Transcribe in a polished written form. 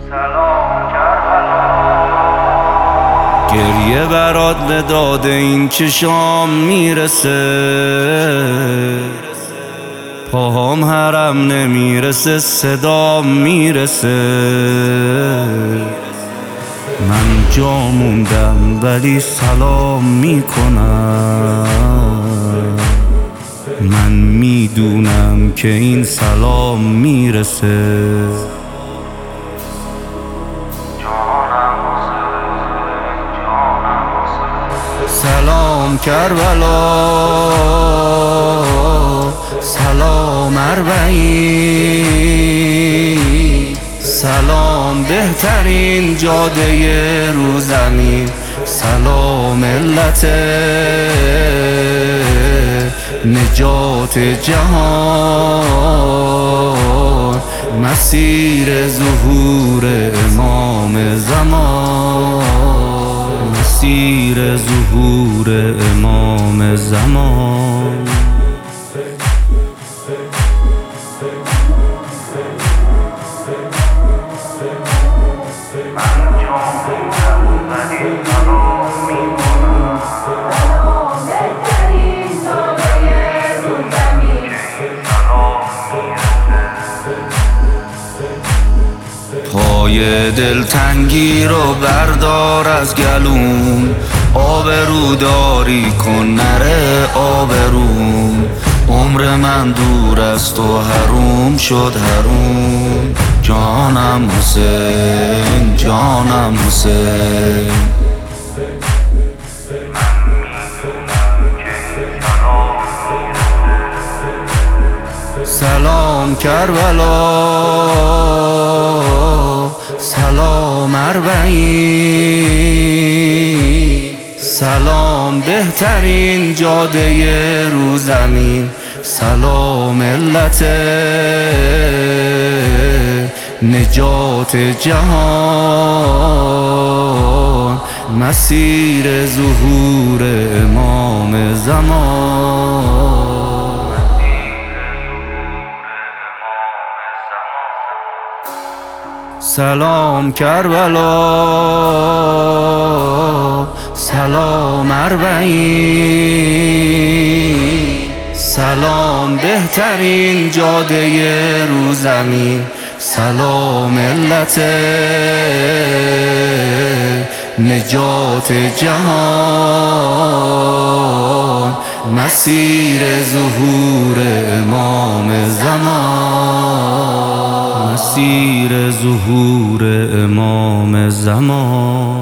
سلام کربلا. گریه برات به داد این چشام میرسه، پاهام حرم نمیرسه، صدام میرسه. من جا موندم ولی سلام میکنم، من میدونم که این سلام میرسه. سلام کربلا، سلام اربعین، سلام بهترین جاده رو زمین، سلام ملت نجات جهان، مسیر ظهور امام زمان، مسیر ظهور امام زمان. من جا موندم ولی سلام میکنم. سلام بهترین جاده رو زمین، سلام میرسه. پای دلتنگی رو بردار از گلوم، آبروداری کن نره آبروم. عمر من دور است و حروم شد حروم، جانم حسین، جانم حسین. سلام کربلا، سلام اربعین، سلام بهترین جاده رو زمین، سلام ملت نجات جهان، مسیر ظهور امام زمان. سلام کربلا، سلام اربعین، سلام بهترین جاده رو زمین، سلام ملت نجات جهان، مسیر ظهور امام زمان، مسیر ظهور امام زمان.